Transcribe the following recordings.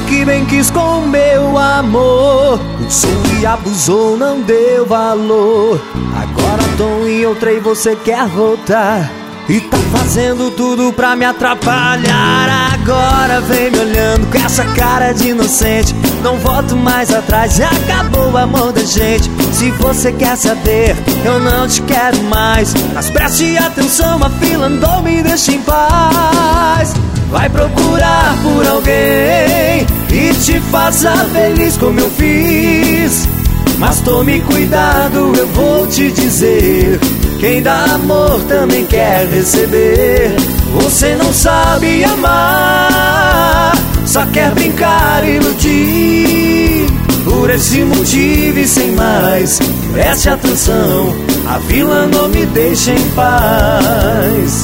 que bem quis com o meu amor, usou e abusou, não deu valor. Agora tô em outra e você quer voltar, e tá fazendo tudo pra me atrapalhar. Agora vem me olhando com essa cara de inocente. Não volto mais atrás, já acabou o amor da gente. Se você quer saber, eu não te quero mais. Mas preste atenção, a fila andou, me deixa em paz. Vai procurar por alguém que te faça feliz como eu fiz. Mas tome cuidado, eu vou te dizer, quem dá amor também quer receber. Você não sabe amar, só quer brincar e iludir. Por esse motivo e sem mais, preste atenção, a vila não me deixa em paz.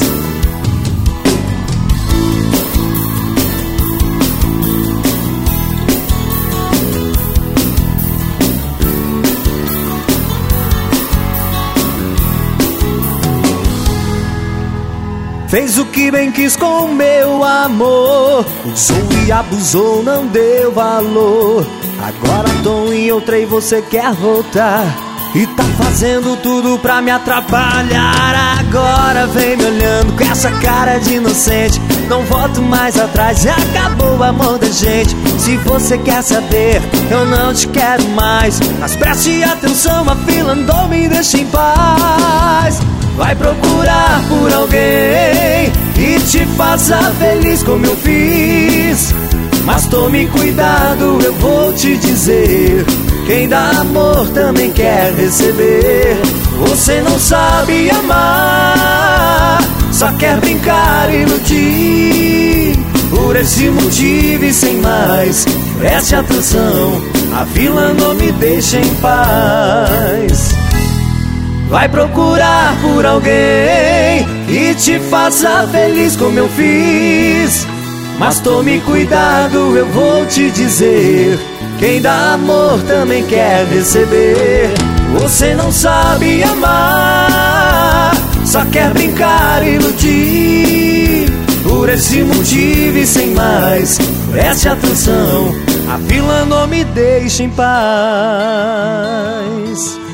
Fez o que bem quis com o meu amor, usou e abusou, não deu valor. Agora tô em outra e você quer voltar, e tá fazendo tudo pra me atrapalhar. Agora vem me olhando com essa cara de inocente. Não volto mais atrás, já acabou o amor da gente. Se você quer saber, eu não te quero mais. Mas preste atenção, a fila andou, me deixa em paz. Vai procurar por alguém que te faça feliz como eu fiz. Mas tome cuidado, eu vou te dizer, quem dá amor também quer receber. Você não sabe amar, só quer brincar e iludir. Por esse motivo e sem mais, preste atenção, a vila não me deixa em paz. Vai procurar por alguém que te faça feliz como eu fiz. Mas tome cuidado, eu vou te dizer, quem dá amor também quer receber. Você não sabe amar, só quer brincar e iludir. Por esse motivo e sem mais, preste atenção, a vila não me deixa em paz.